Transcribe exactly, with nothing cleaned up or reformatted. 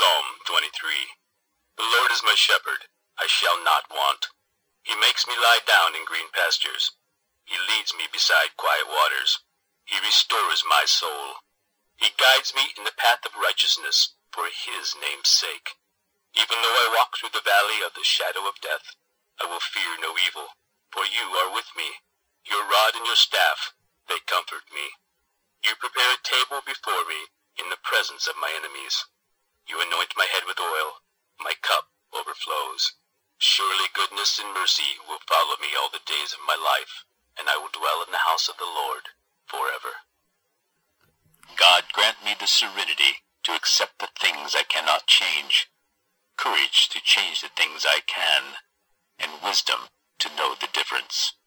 Psalm twenty-three. The Lord is my shepherd, I shall not want. He makes me lie down in green pastures. He leads me beside quiet waters. He restores my soul. He guides me in the path of righteousness for his name's sake. Even though I walk through the valley of the shadow of death, I will fear no evil, for you are with me. Your rod and your staff, they comfort me. You prepare a table before me in the presence of my enemies. You anoint my head with oil. My cup overflows. Surely goodness and mercy will follow me all the days of my life, and I will dwell in the house of the Lord forever. God grant me the serenity to accept the things I cannot change, courage to change the things I can, and wisdom to know the difference.